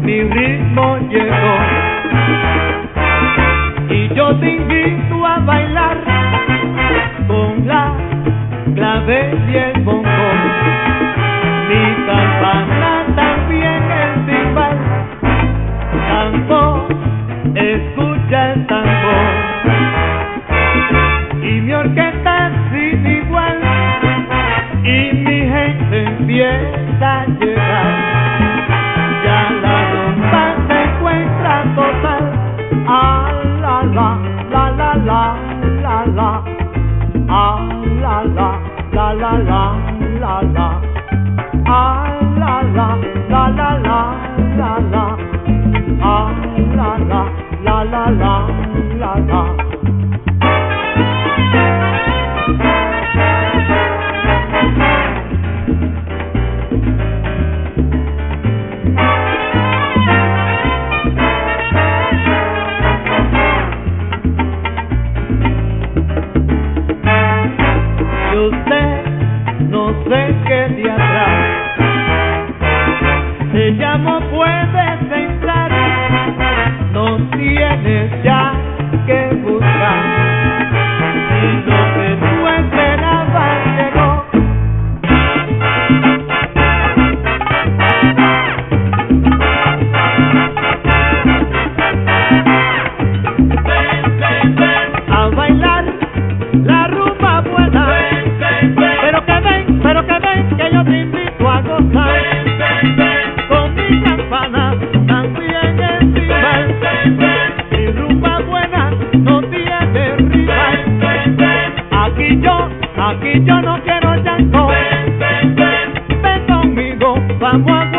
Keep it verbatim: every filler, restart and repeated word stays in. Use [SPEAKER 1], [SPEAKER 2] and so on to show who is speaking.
[SPEAKER 1] mi ritmo llegó y yo te invito a bailar con la clave y el bongo, mi campana también el timbal, tambor, escucha el tambor y mi orquesta sin igual y mi gente empieza a llegar. Ya la rumba se encuentra total. Ah, la la, la la la, la la. Ah, la la, la la la, la la. Ah, la la, la la la, la la. Ah, la la, la la la, la la. Yo sé, no sé qué de atrás, ella no puedes entrar, no tienes ya que buscar, y lo que tú esperabas llegó. Ven, ven, ven, a bailar la rumba buena. Pero que ven, pero que ven, que yo te invito a gozar. Ven, ven, ven, con mi campana también encima. Ven, ven, mi rumba buena no tiene rival. Ven, ven, aquí yo, aquí yo no quiero llanto. Ven, ven, ven, ven conmigo, vamos a